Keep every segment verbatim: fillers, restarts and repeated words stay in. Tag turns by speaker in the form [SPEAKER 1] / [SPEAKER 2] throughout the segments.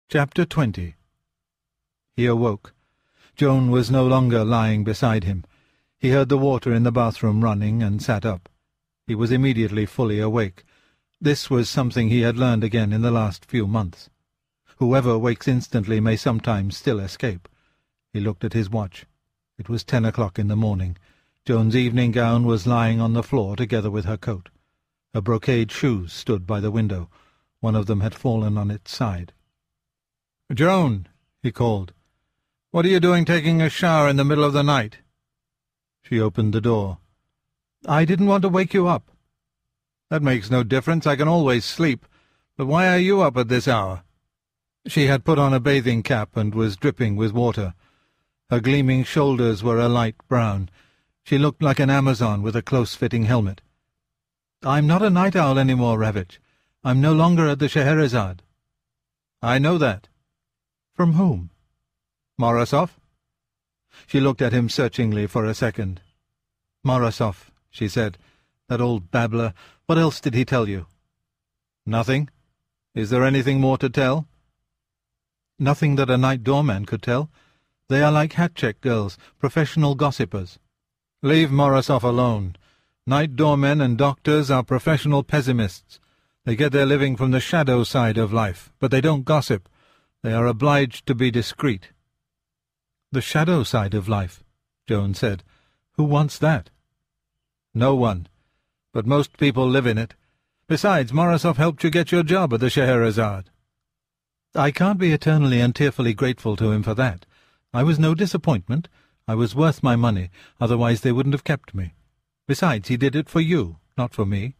[SPEAKER 1] Chapter twenty. He awoke. Joan was no longer lying beside him. He heard the water in the bathroom running and sat up. He was immediately fully awake. This was something he had learned again in the last few months. Whoever wakes instantly may sometimes still escape. He looked at his watch. It was ten o'clock in the morning. Joan's evening gown was lying on the floor together with her coat. Her brocade shoes stood by the window. One of them had fallen on its side. "Joan," he called, "what are you doing taking a shower in the middle of the night?" She opened the door. "I didn't want to wake you up." "That makes no difference. I can always sleep. But why are you up at this hour?" She had put on a bathing cap and was dripping with water. Her gleaming shoulders were a light brown. She looked like an Amazon with a close-fitting helmet. "I'm not a night owl any more, Ravitch. I'm no longer at the Scheherazade." "I know that." "From whom?" "Morosov." She looked at him searchingly for a second. "Morosov," she said. "That old babbler. What else did he tell you?" "Nothing. Is there anything more to tell?" "Nothing that a night doorman could tell. They are like hat-check girls, professional gossipers." "Leave Morosov alone. Night doormen and doctors are professional pessimists. They get their living from the shadow side of life, but they don't gossip. They are obliged to be discreet." "The shadow side of life," Joan said. "Who wants that?" "No one. But most people live in it. Besides, Morosov helped you get your job at the Scheherazade." "I can't be eternally and tearfully grateful to him for that. I was no disappointment. I was worth my money, otherwise they wouldn't have kept me. Besides, he did it for you, not for me."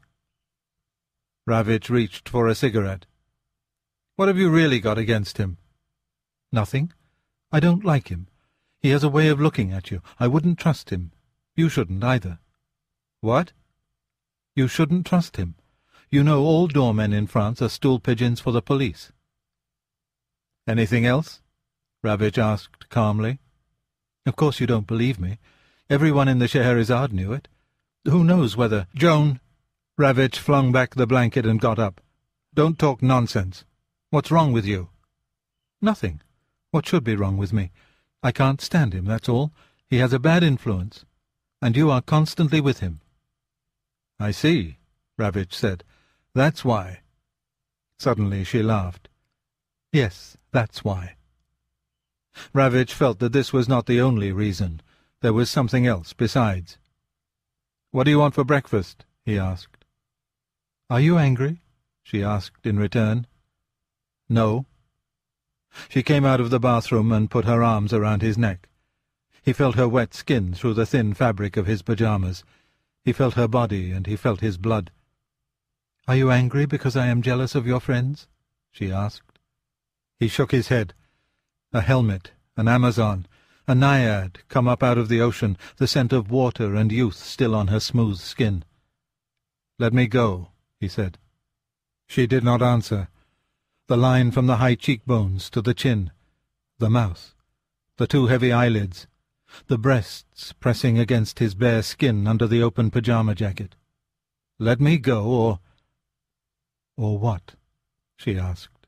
[SPEAKER 1] Ravitch reached for a cigarette. "What have you really got against him?" "Nothing. I don't like him. He has a way of looking at you. I wouldn't trust him. You shouldn't either." "What?" "You shouldn't trust him. You know all doormen in France are stool-pigeons for the police." "Anything else?" Ravitch asked calmly. "Of course you don't believe me. Everyone in the Scheherazade knew it. Who knows whether—" "Joan!" Ravitch flung back the blanket and got up. "Don't talk nonsense. What's wrong with you?" "Nothing. What should be wrong with me? I can't stand him, that's all. He has a bad influence. And you are constantly with him." "I see," Ravitch said. "That's why." Suddenly she laughed. "Yes, that's why." Ravitch felt that this was not the only reason. There was something else besides. "What do you want for breakfast?" he asked. "Are you angry?" she asked in return. "No." She came out of the bathroom and put her arms around his neck. He felt her wet skin through the thin fabric of his pyjamas. He felt her body, and he felt his blood. "Are you angry because I am jealous of your friends?" she asked. He shook his head. A helmet, an Amazon, a naiad come up out of the ocean, the scent of water and youth still on her smooth skin. "Let me go," he said. She did not answer. The line from the high cheekbones to the chin, the mouth, the two heavy eyelids, the breasts pressing against his bare skin under the open pyjama jacket. "Let me go, or—" "Or what?" she asked.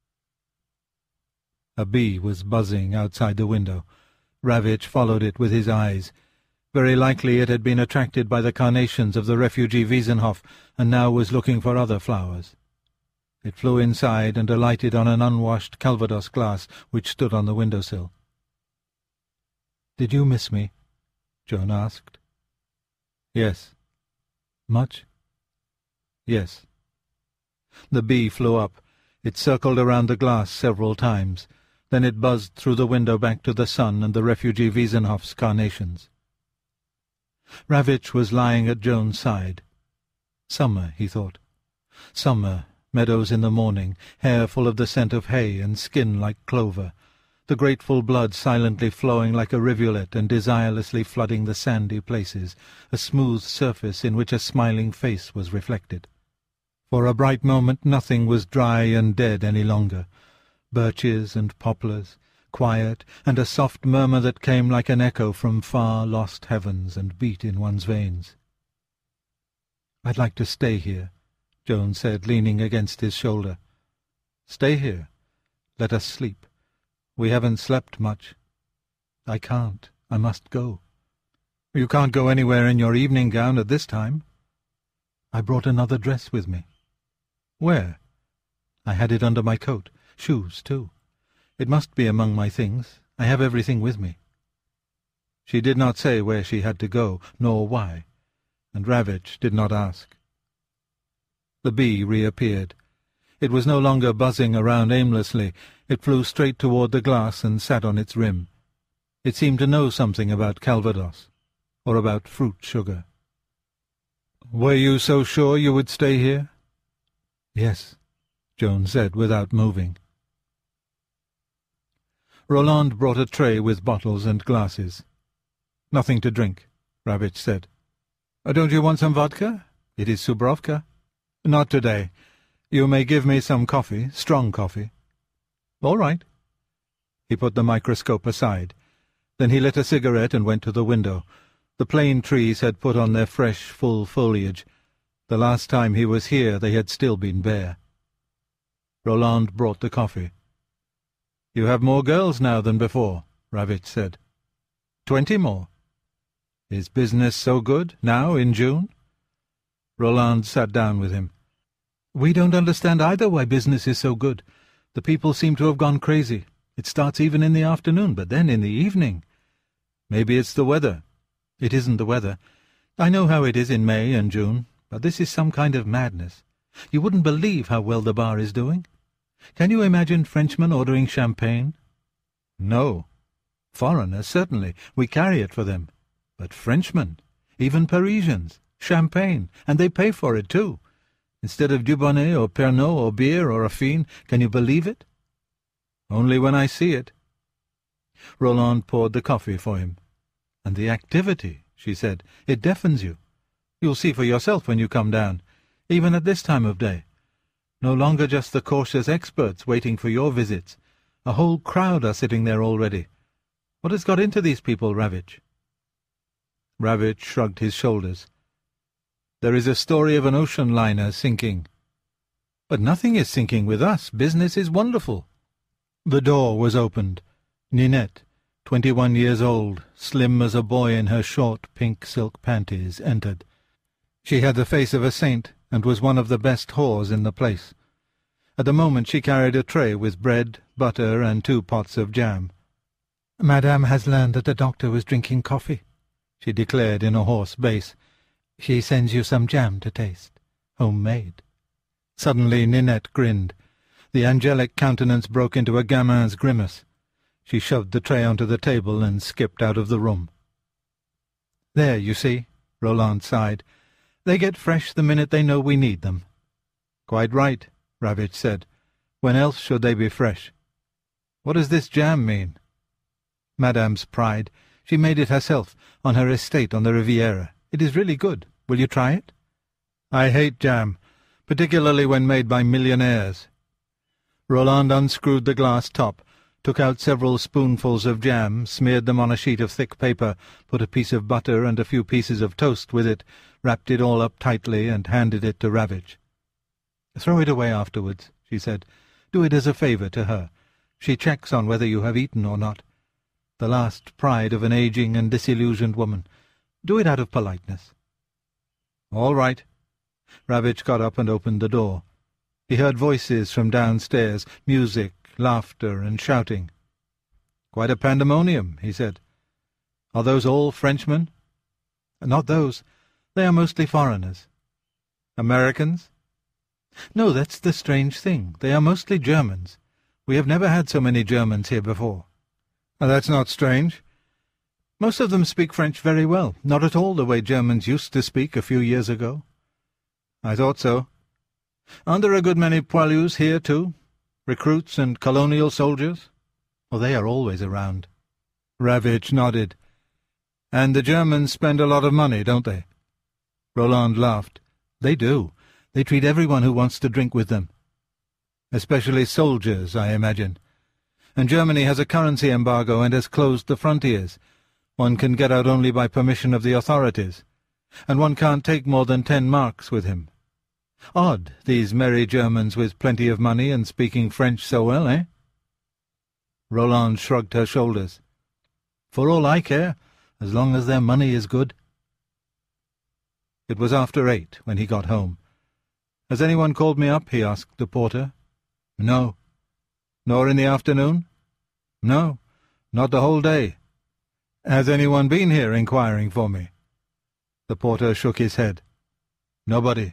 [SPEAKER 1] A bee was buzzing outside the window. Ravitch followed it with his eyes. Very likely it had been attracted by the carnations of the refugee Wiesenhof, and now was looking for other flowers. It flew inside and alighted on an unwashed Calvados glass which stood on the windowsill. "Did you miss me?" Joan asked. "Yes." "Much?" "Yes." The bee flew up. It circled around the glass several times. Then it buzzed through the window back to the sun and the refugee Wiesenhof's carnations. Ravitch was lying at Joan's side. Summer, he thought. Summer, meadows in the morning, hair full of the scent of hay and skin like clover, the grateful blood silently flowing like a rivulet and desirelessly flooding the sandy places, a smooth surface in which a smiling face was reflected. For a bright moment nothing was dry and dead any longer. Birches and poplars, quiet, and a soft murmur that came like an echo from far lost heavens and beat in one's veins. "I'd like to stay here," Joan said, leaning against his shoulder. "Stay here. Let us sleep. We haven't slept much. I can't. I must go. You can't go anywhere in your evening gown at this time. I brought another dress with me. Where? I had it under my coat. Shoes, too. It must be among my things. I have everything with me. She did not say where she had to go, nor why, and Ravitch did not ask. The bee reappeared. It was no longer buzzing around aimlessly. It flew straight toward the glass and sat on its rim. It seemed to know something about Calvados, or about fruit sugar. "Were you so sure you would stay here?" "Yes," Joan said without moving. Roland brought a tray with bottles and glasses. "Nothing to drink," Ravitch said. "Don't you want some vodka? It is Subrovka." "Not today. You may give me some coffee, strong coffee." "All right." He put the microscope aside. Then he lit a cigarette and went to the window. The plane trees had put on their fresh, full foliage. The last time he was here they had still been bare. Roland brought the coffee. "You have more girls now than before," Ravitch said. "Twenty more." "Is business so good, now, in June?" Roland sat down with him. "We don't understand either why business is so good. The people seem to have gone crazy. It starts even in the afternoon, but then in the evening. Maybe it's the weather." "It isn't the weather. I know how it is in May and June, but this is some kind of madness. You wouldn't believe how well the bar is doing. Can you imagine Frenchmen ordering champagne?" "No. Foreigners, certainly. We carry it for them. But Frenchmen, even Parisians, champagne, and they pay for it, too. Instead of Dubonnet or Pernod or beer or Affine, can you believe it?" "Only when I see it." Roland poured the coffee for him. "And the activity," she said. "It deafens you. You'll see for yourself when you come down, even at this time of day. No longer just the cautious experts waiting for your visits. A whole crowd are sitting there already. What has got into these people, Ravitch?" Ravitch shrugged his shoulders. "There is a story of an ocean liner sinking." "But nothing is sinking with us. Business is wonderful." The door was opened. Ninette, twenty-one years old, slim as a boy in her short pink silk panties, entered. She had the face of a saint, and was one of the best whores in the place. At the moment she carried a tray with bread, butter, and two pots of jam. "Madame has learned that the doctor was drinking coffee," she declared in a hoarse bass. "She sends you some jam to taste. Homemade." Suddenly Ninette grinned. The angelic countenance broke into a gamin's grimace. She shoved the tray onto the table and skipped out of the room. "There, you see," Roland sighed. "They get fresh the minute they know we need them." "Quite right," Ravitch said. "When else should they be fresh? What does this jam mean?" "Madame's pride. She made it herself, on her estate on the Riviera. It is really good. Will you try it?" "I hate jam, particularly when made by millionaires." Roland unscrewed the glass top, took out several spoonfuls of jam, smeared them on a sheet of thick paper, put a piece of butter and a few pieces of toast with it, wrapped it all up tightly, and handed it to Ravitch. "Throw it away afterwards," she said. "Do it as a favour to her. She checks on whether you have eaten or not. The last pride of an aging and disillusioned woman. Do it out of politeness." "All right." Ravitch got up and opened the door. He heard voices from downstairs, music, laughter, and shouting. "Quite a pandemonium," he said. "Are those all Frenchmen?" "Not those. They are mostly foreigners." "Americans?" "No, that's the strange thing. They are mostly Germans. We have never had so many Germans here before." "That's not strange." "Most of them speak French very well, not at all the way Germans used to speak a few years ago." "I thought so. Aren't there a good many poilus here, too? Recruits and colonial soldiers?" "Oh, they are always around." Ravitch nodded. "And the Germans spend a lot of money, don't they?" Roland laughed. "They do. They treat everyone who wants to drink with them." "Especially soldiers, I imagine. And Germany has a currency embargo and has closed the frontiers. One can get out only by permission of the authorities. And one can't take more than ten marks with him. Odd, these merry Germans with plenty of money and speaking French so well, eh?" Roland shrugged her shoulders. "For all I care, as long as their money is good." It was after eight when he got home. "Has anyone called me up?" he asked the porter. "No." "Nor in the afternoon?" "No, not the whole day." "Has anyone been here inquiring for me?" The porter shook his head. "Nobody."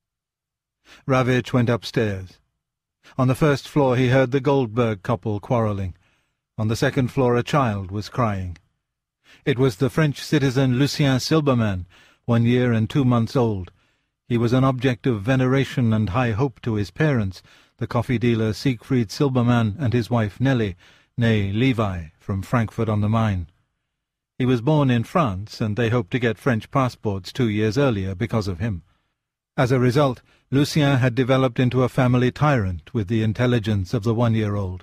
[SPEAKER 1] Ravitch went upstairs. On the first floor he heard the Goldberg couple quarrelling. On the second floor a child was crying. It was the French citizen Lucien Silbermann, one year and two months old. He was an object of veneration and high hope to his parents, the coffee-dealer Siegfried Silbermann and his wife Nelly, née Levi, from Frankfurt-on-the-Main. He was born in France, and they hoped to get French passports two years earlier because of him. As a result, Lucien had developed into a family tyrant with the intelligence of the one-year-old.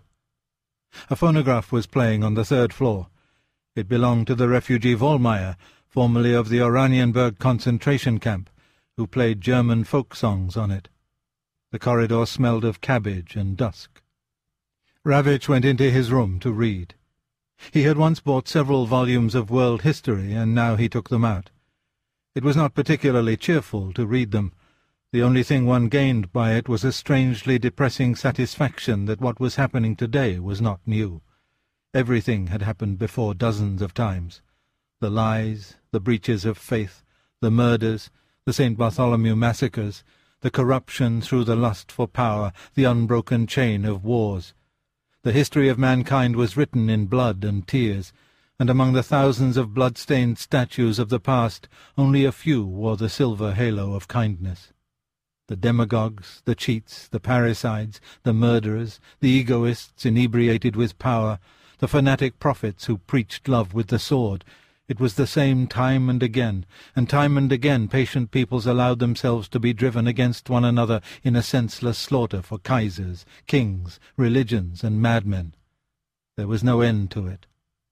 [SPEAKER 1] A phonograph was playing on the third floor. It belonged to the refugee Vollmeier, formerly of the Oranienburg concentration camp, who played German folk songs on it. The corridor smelled of cabbage and dusk. Ravitch went into his room to read. He had once bought several volumes of world history, and now he took them out. It was not particularly cheerful to read them. The only thing one gained by it was a strangely depressing satisfaction that what was happening today was not new. Everything had happened before dozens of times. The lies, the breaches of faith, the murders, the Saint Bartholomew massacres, the corruption through the lust for power, the unbroken chain of wars. The history of mankind was written in blood and tears, and among the thousands of blood-stained statues of the past only a few wore the silver halo of kindness. The demagogues, the cheats, the parricides, the murderers, the egoists inebriated with power, the fanatic prophets who preached love with the sword, it was the same time and again, and time and again patient peoples allowed themselves to be driven against one another in a senseless slaughter for kaisers, kings, religions, and madmen. There was no end to it.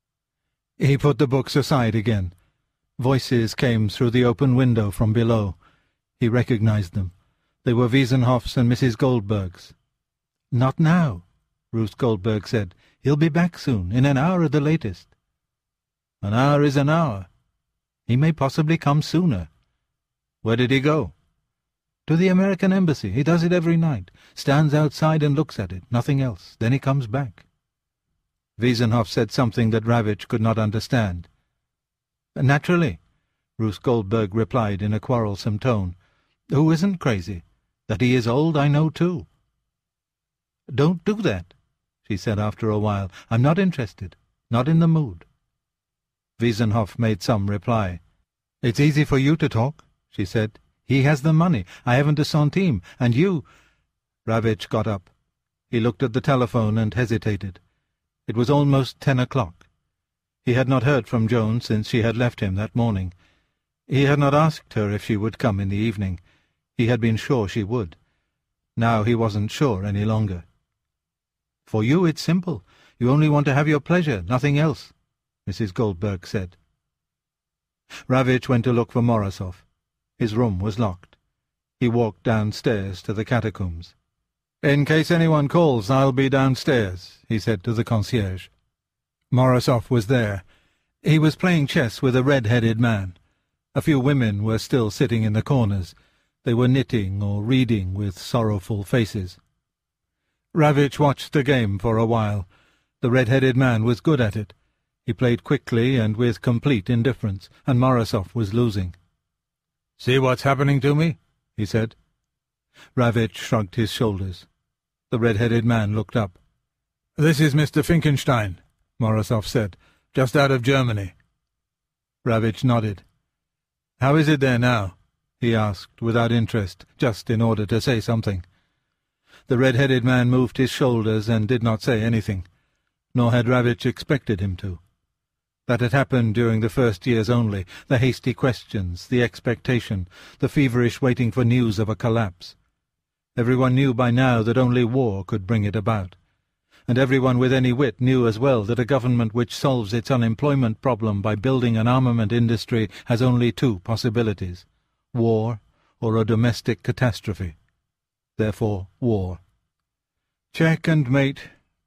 [SPEAKER 1] He put the books aside again. Voices came through the open window from below. He recognized them. They were Wiesenhoff's and Missus Goldberg's. "Not now," Ruth Goldberg said. "He'll be back soon, in an hour at the latest." "An hour is an hour." "He may possibly come sooner." "Where did he go?" "To the American Embassy. He does it every night. Stands outside and looks at it, nothing else. Then he comes back." Wiesenhoff said something that Ravitch could not understand. "Naturally," Ruth Goldberg replied in a quarrelsome tone. "Who isn't crazy? That he is old, I know too." "Don't do that," she said after a while. "I'm not interested. Not in the mood." Wiesenhoff made some reply. "It's easy for you to talk," she said. "He has the money. I haven't a centime. And you—" Ravitch got up. He looked at the telephone and hesitated. It was almost ten o'clock. He had not heard from Joan since she had left him that morning. He had not asked her if she would come in the evening. He had been sure she would. Now he wasn't sure any longer. "For you it's simple. You only want to have your pleasure, nothing else," Missus Goldberg said. Ravitch went to look for Morozov. His room was locked. He walked downstairs to the catacombs. "In case anyone calls, I'll be downstairs," he said to the concierge. Morozov was there. He was playing chess with a red-headed man. A few women were still sitting in the corners. They were knitting or reading with sorrowful faces. Ravitch watched the game for a while. The red-headed man was good at it. He played quickly and with complete indifference, and Morozov was losing. "See what's happening to me?" he said. Ravitch shrugged his shoulders. The red-headed man looked up. "This is Mister Finkenstein," Morozov said, "just out of Germany." Ravitch nodded. "How is it there now?" he asked, without interest, just in order to say something. The red-headed man moved his shoulders and did not say anything, nor had Ravitch expected him to. That had happened during the first years only, the hasty questions, the expectation, the feverish waiting for news of a collapse. Everyone knew by now that only war could bring it about. And everyone with any wit knew as well that a government which solves its unemployment problem by building an armament industry has only two possibilities: war or a domestic catastrophe. Therefore, war. "Check and mate,"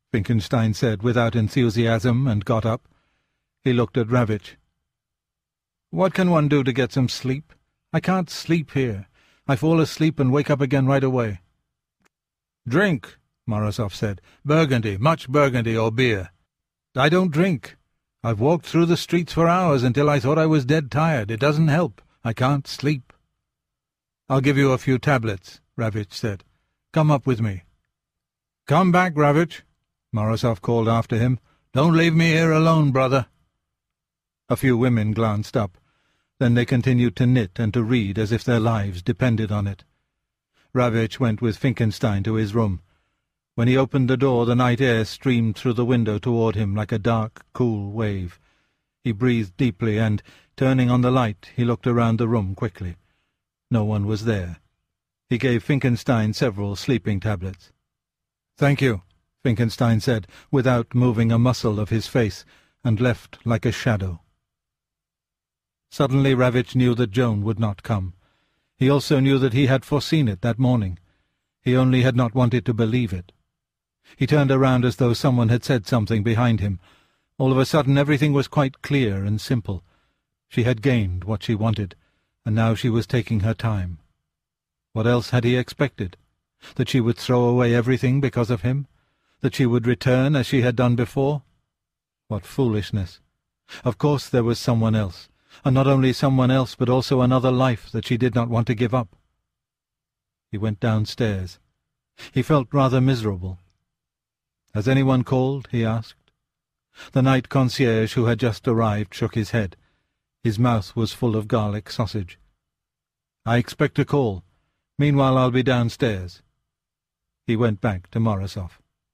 [SPEAKER 1] Finkelstein said without enthusiasm, and got up. He looked at Ravitch. "What can one do to get some sleep? I can't sleep here. I fall asleep and wake up again right away." "Drink," Morozov said. "Burgundy, much burgundy or beer." "I don't drink. I've walked through the streets for hours until I thought I was dead tired. It doesn't help. I can't sleep." "I'll give you a few tablets," Ravitch said. "Come up with me." "Come back, Ravitch," Morozov called after him. "Don't leave me here alone, brother." A few women glanced up. Then they continued to knit and to read as if their lives depended on it. Ravitch went with Finkelstein to his room. When he opened the door, the night air streamed through the window toward him like a dark, cool wave. He breathed deeply, and, turning on the light, he looked around the room quickly. No one was there. He gave Finkelstein several sleeping tablets. "Thank you," Finkelstein said, without moving a muscle of his face, and left like a shadow. Suddenly Ravitch knew that Joan would not come. He also knew that he had foreseen it that morning. He only had not wanted to believe it. He turned around as though someone had said something behind him. All of a sudden everything was quite clear and simple. She had gained what she wanted, and now she was taking her time. What else had he expected? That she would throw away everything because of him? That she would return as she had done before? What foolishness! Of course there was someone else, and not only someone else but also another life that she did not want to give up. He went downstairs. He felt rather miserable. "Has anyone called?" he asked. The night concierge who had just arrived shook his head. His mouth was full of garlic sausage. "I expect a call. Meanwhile I'll be downstairs." He went back to Morozov.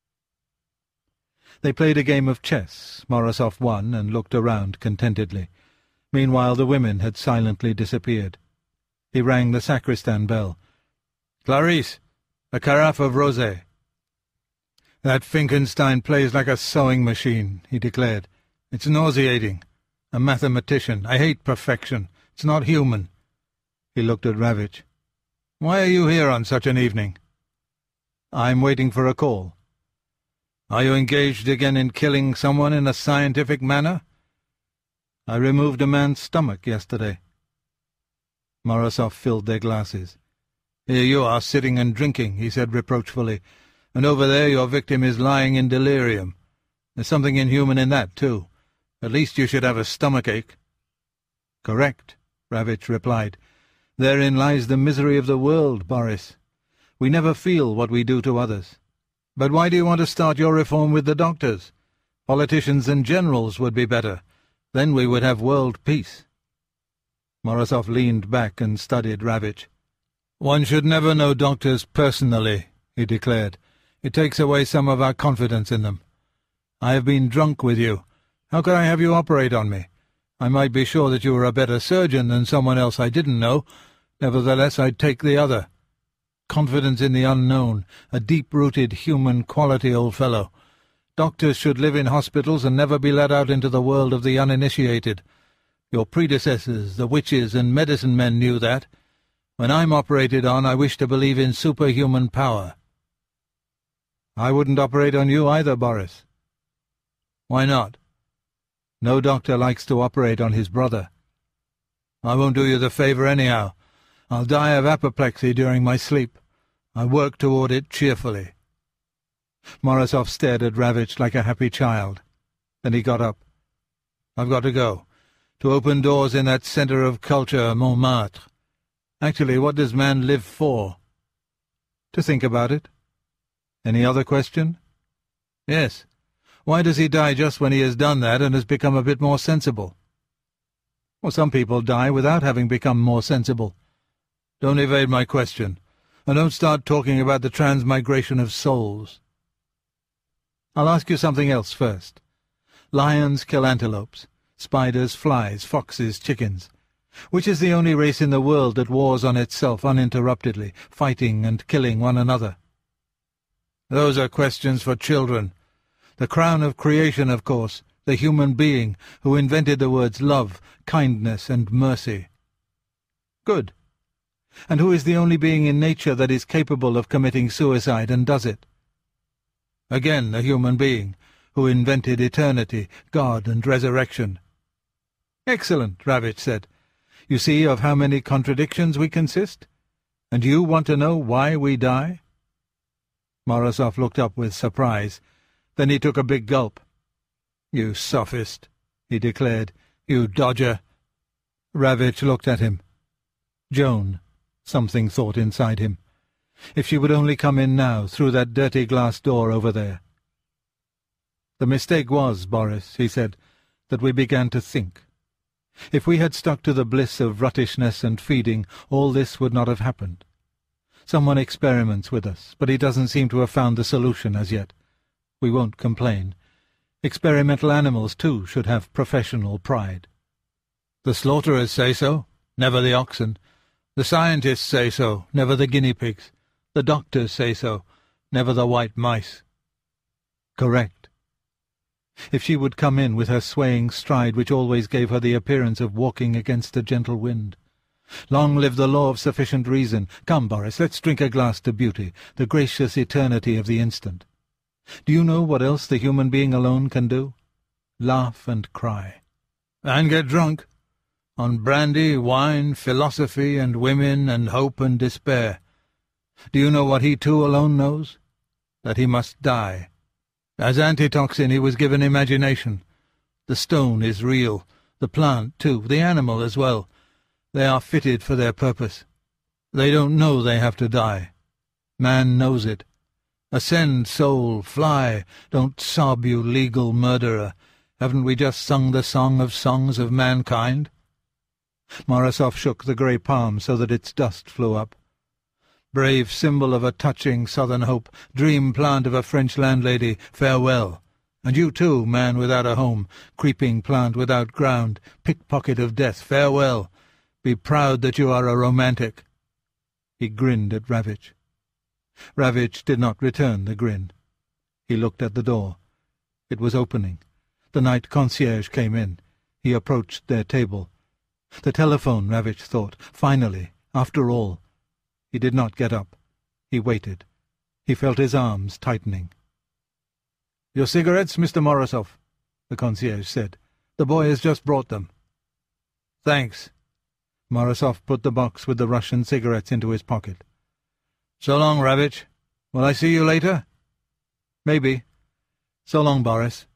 [SPEAKER 1] They played a game of chess. Morozov won and looked around contentedly. Meanwhile the women had silently disappeared. He rang the sacristan bell. "Clarice, a carafe of rosé." "That Finkelstein plays like a sewing machine," he declared. "It's nauseating. A mathematician. I hate perfection. It's not human." He looked at Ravitch. "Why are you here on such an evening?" "I'm waiting for a call." "Are you engaged again in killing someone in a scientific manner?" "I removed a man's stomach yesterday." Morozov filled their glasses. "Here you are sitting and drinking," he said reproachfully, "and over there your victim is lying in delirium. There's something inhuman in that, too. At least you should have a stomachache." "Correct," Ravitch replied. "Therein lies the misery of the world, Boris. We never feel what we do to others. But why do you want to start your reform with the doctors? Politicians and generals would be better. Then we would have world peace." Morozov leaned back and studied Ravitch. "One should never know doctors personally," he declared. "It takes away some of our confidence in them. I have been drunk with you. How could I have you operate on me? I might be sure that you were a better surgeon than someone else I didn't know. Nevertheless, I'd take the other. Confidence in the unknown, a deep-rooted human quality, old fellow. Doctors should live in hospitals and never be let out into the world of the uninitiated. Your predecessors, the witches and medicine men, knew that. When I'm operated on, I wish to believe in superhuman power." "I wouldn't operate on you either, Boris." "Why not?" "No doctor likes to operate on his brother." "I won't do you the favour anyhow. I'll die of apoplexy during my sleep. I work toward it cheerfully." Morozov stared at Ravitch like a happy child. Then he got up. "I've got to go. To open doors in that centre of culture, Montmartre. Actually, what does man live for?" "To think about it." "Any other question?" "Yes. Why does he die just when he has done that and has become a bit more sensible?" "Well, some people die without having become more sensible." "Don't evade my question, and don't start talking about the transmigration of souls." "I'll ask you something else first. Lions kill antelopes, spiders, flies, foxes, chickens. Which is the only race in the world that wars on itself uninterruptedly, fighting and killing one another?" "Those are questions for children. The crown of creation, of course, the human being who invented the words love, kindness, and mercy." "Good. And who is the only being in nature that is capable of committing suicide and does it?" Again a human being, who invented eternity, God, and resurrection." "Excellent," Ravitch said. "You see of how many contradictions we consist? And you want to know why we die?" Morozov looked up with surprise. Then he took a big gulp. "You sophist," he declared. "You dodger." Ravitch looked at him. Joan, something thought inside him. If she would only come in now, through that dirty glass door over there. "The mistake was, Boris," he said, "that we began to think. If we had stuck to the bliss of ruttishness and feeding, all this would not have happened. Someone experiments with us, but he doesn't seem to have found the solution as yet. We won't complain. Experimental animals, too, should have professional pride. The slaughterers say so, never the oxen. The scientists say so, never the guinea pigs. The doctors say so, never the white mice." Correct. If she would come in with her swaying stride, which always gave her the appearance of walking against a gentle wind. Long live the law of sufficient reason. Come, Boris, let's drink a glass to beauty, the gracious eternity of the instant. Do you know what else the human being alone can do? Laugh and cry. And get drunk. On brandy, wine, philosophy, and women, and hope and despair. Do you know what he too alone knows? That he must die. As antitoxin he was given imagination. The stone is real, the plant too, the animal as well. They are fitted for their purpose. They don't know they have to die. Man knows it. Ascend, soul, fly, don't sob, you legal murderer. Haven't we just sung the song of songs of mankind? Morozov shook the grey palm so that its dust flew up. Brave symbol of a touching southern hope, dream plant of a French landlady, farewell. And you too, man without a home, creeping plant without ground, pickpocket of death, farewell. Be proud that you are a romantic. He grinned at Ravitch. Ravitch did not return the grin. He looked at the door. It was opening. The night concierge came in. He approached their table. The telephone, Ravitch thought. Finally, after all. He did not get up. He waited. He felt his arms tightening. "Your cigarettes, Mister Morozov," the concierge said. "The boy has just brought them." "Thanks." Morozov put the box with the Russian cigarettes into his pocket. "So long, Ravitch. Will I see you later?" "Maybe. So long, Boris."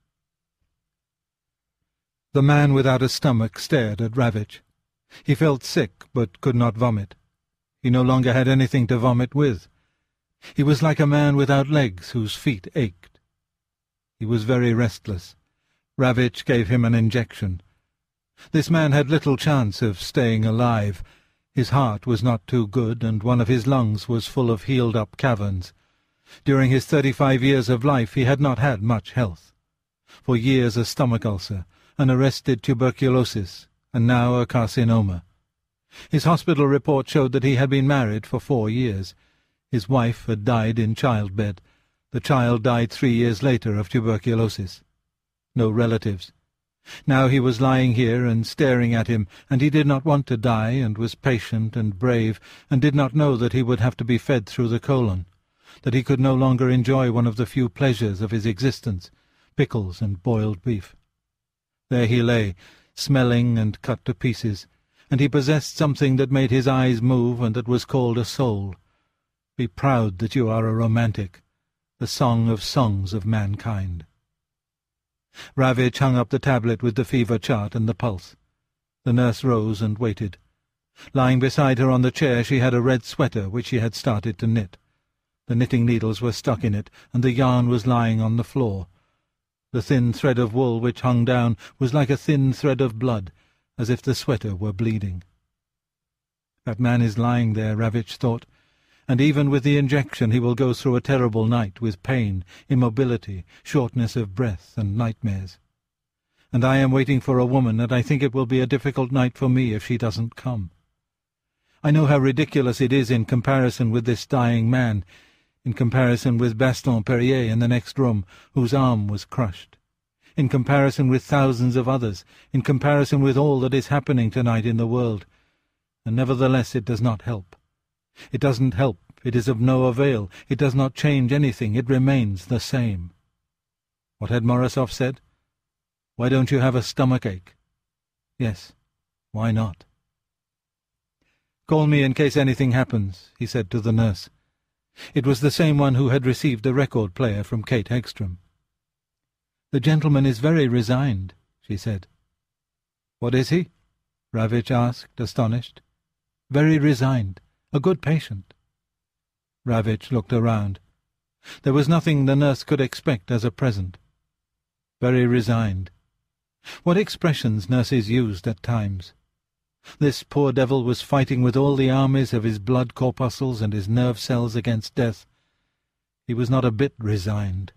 [SPEAKER 1] The man without a stomach stared at Ravitch. He felt sick, but could not vomit. He no longer had anything to vomit with. He was like a man without legs, whose feet ached. He was very restless. Ravitch gave him an injection. This man had little chance of staying alive. His heart was not too good, and one of his lungs was full of healed-up caverns. During his thirty-five years of life he had not had much health. For years a stomach ulcer, an arrested tuberculosis, and now a carcinoma. His hospital report showed that he had been married for four years. His wife had died in childbed. The child died three years later of tuberculosis. No relatives. Now he was lying here and staring at him, and he did not want to die, and was patient and brave, and did not know that he would have to be fed through the colon, that he could no longer enjoy one of the few pleasures of his existence, pickles and boiled beef. There he lay, smelling and cut to pieces, and he possessed something that made his eyes move and that was called a soul. Be proud that you are a romantic, the song of songs of mankind. Ravitch hung up the tablet with the fever chart and the pulse. The nurse rose and waited. Lying beside her on the chair she had a red sweater which she had started to knit. The knitting needles were stuck in it, and the yarn was lying on the floor. The thin thread of wool which hung down was like a thin thread of blood, as if the sweater were bleeding. That man is lying there, Ravitch thought, and even with the injection he will go through a terrible night with pain, immobility, shortness of breath, and nightmares. And I am waiting for a woman, and I think it will be a difficult night for me if she doesn't come. I know how ridiculous it is in comparison with this dying man, in comparison with Baston Perrier in the next room, whose arm was crushed, in comparison with thousands of others, in comparison with all that is happening tonight in the world, and nevertheless it does not help. It doesn't help It is of no avail. It does not change anything. It remains the same. What had Morozov said? Why don't you have a stomachache? Yes, why not? Call me in case anything happens, he said to the nurse. It was the same one who had received the record player from Kate Hegstrom. The gentleman is very resigned, she said. What is he? Ravitch asked, astonished. Very resigned. A good patient. Ravitch looked around. There was nothing the nurse could expect as a present. Very resigned. What expressions nurses used at times! This poor devil was fighting with all the armies of his blood corpuscles and his nerve cells against death. He was not a bit resigned.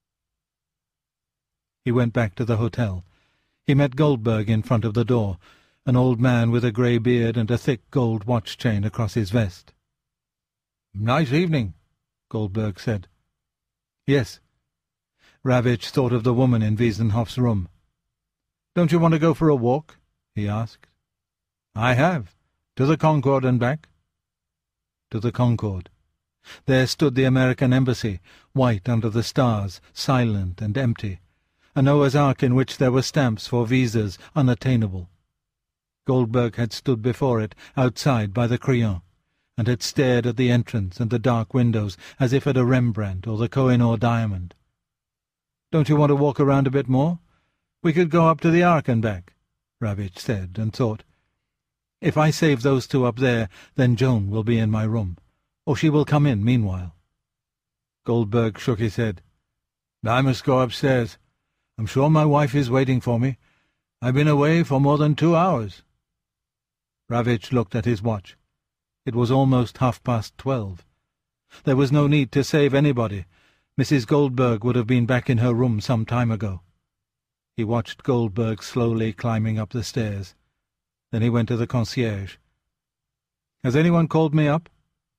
[SPEAKER 1] He went back to the hotel. He met Goldberg in front of the door, an old man with a grey beard and a thick gold watch-chain across his vest. "Nice evening," Goldberg said. "Yes." Ravitch thought of the woman in Wiesenhoff's room. "Don't you want to go for a walk?" he asked. "I have. To the Concorde and back." To the Concorde. There stood the American embassy, white under the stars, silent and empty, a Noah's Ark in which there were stamps for visas unattainable. Goldberg had stood before it, outside by the Crillon, and had stared at the entrance and the dark windows as if at a Rembrandt or the Koh-i-Noor diamond. "Don't you want to walk around a bit more? We could go up to the Ark and back," Ravitch said, and thought, "If I save those two up there, then Joan will be in my room, or she will come in meanwhile." Goldberg shook his head. "I must go upstairs. I'm sure my wife is waiting for me. I've been away for more than two hours." Ravitch looked at his watch. It was almost half-past twelve. There was no need to save anybody. Missus Goldberg would have been back in her room some time ago. He watched Goldberg slowly climbing up the stairs. Then he went to the concierge. "Has anyone called me up?"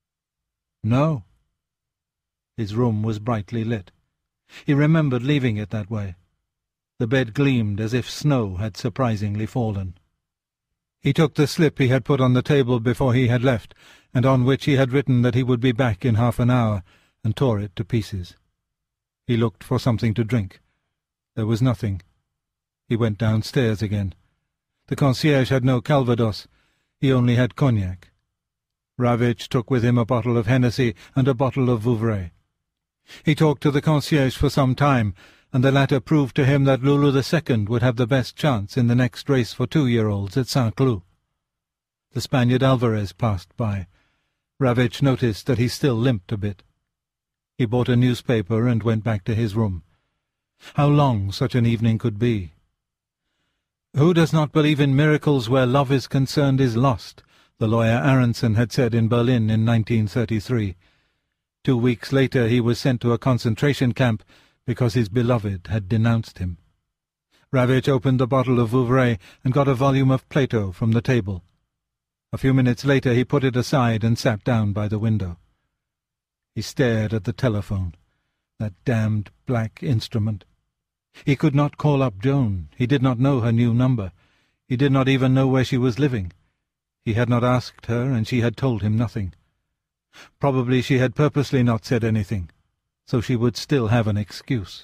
[SPEAKER 1] "No." His room was brightly lit. He remembered leaving it that way. The bed gleamed as if snow had surprisingly fallen. He took the slip he had put on the table before he had left, and on which he had written that he would be back in half an hour, and tore it to pieces. He looked for something to drink. There was nothing. He went downstairs again. The concierge had no Calvados. He only had cognac. Ravitch took with him a bottle of Hennessy and a bottle of Vouvray. He talked to the concierge for some time, and the latter proved to him that Lulu the Second would have the best chance in the next race for two-year-olds at Saint-Cloud. The Spaniard Alvarez passed by. Ravitch noticed that he still limped a bit. He bought a newspaper and went back to his room. How long such an evening could be! "Who does not believe in miracles where love is concerned is lost," the lawyer Aronson had said in Berlin in nineteen thirty-three. Two weeks later he was sent to a concentration camp because his beloved had denounced him. Ravitch opened the bottle of Vouvray and got a volume of Plato from the table. A few minutes later he put it aside and sat down by the window. He stared at the telephone, that damned black instrument. He could not call up Joan. He did not know her new number. He did not even know where she was living. He had not asked her, and she had told him nothing. Probably she had purposely not said anything, so she would still have an excuse.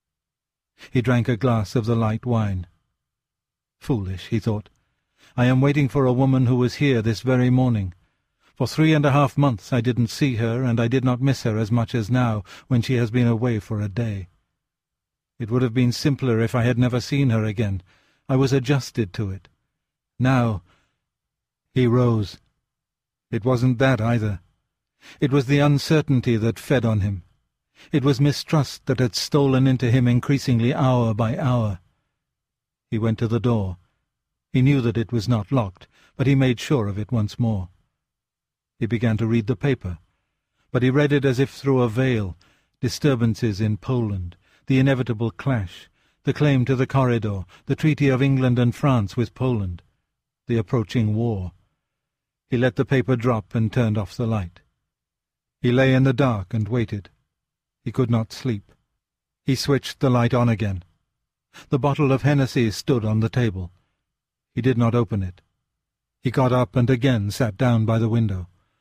[SPEAKER 1] He drank a glass of the light wine. Foolish, he thought. I am waiting for a woman who was here this very morning. For three and a half months I didn't see her, and I did not miss her as much as now, when she has been away for a day. It would have been simpler if I had never seen her again. I was adjusted to it. Now— He rose. It wasn't that either. It was the uncertainty that fed on him. It was mistrust that had stolen into him increasingly hour by hour. He went to the door. He knew that it was not locked, but he made sure of it once more. He began to read the paper, but he read it as if through a veil. Disturbances in Poland, the inevitable clash, the claim to the corridor, the treaty of England and France with Poland, the approaching war. He let the paper drop and turned off the light. He lay in the dark and waited. He could not sleep. He switched the light on again. The bottle of Hennessy stood on the table. He did not open it. He got up and again sat down by the window.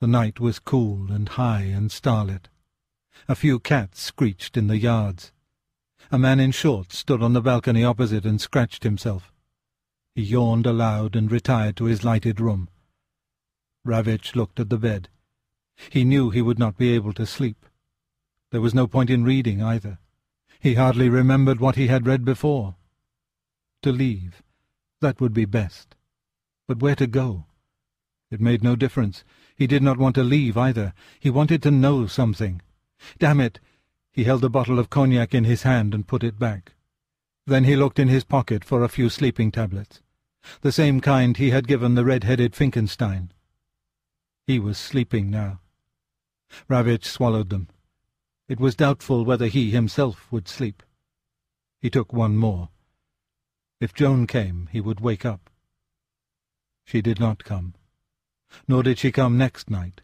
[SPEAKER 1] The night was cool and high and starlit. A few cats screeched in the yards. A man in shorts stood on the balcony opposite and scratched himself. He yawned aloud and retired to his lighted room. Ravitch looked at the bed. He knew he would not be able to sleep. There was no point in reading either. He hardly remembered what he had read before. To leave, that would be best. But where to go? It made no difference. He did not want to leave either. He wanted to know something. Damn it! He held the bottle of cognac in his hand and put it back. Then he looked in his pocket for a few sleeping tablets, the same kind he had given the red-headed Finkenstein. He was sleeping now. Ravitch swallowed them. It was doubtful whether he himself would sleep. He took one more. If Joan came, he would wake up. She did not come. Nor did she come next night.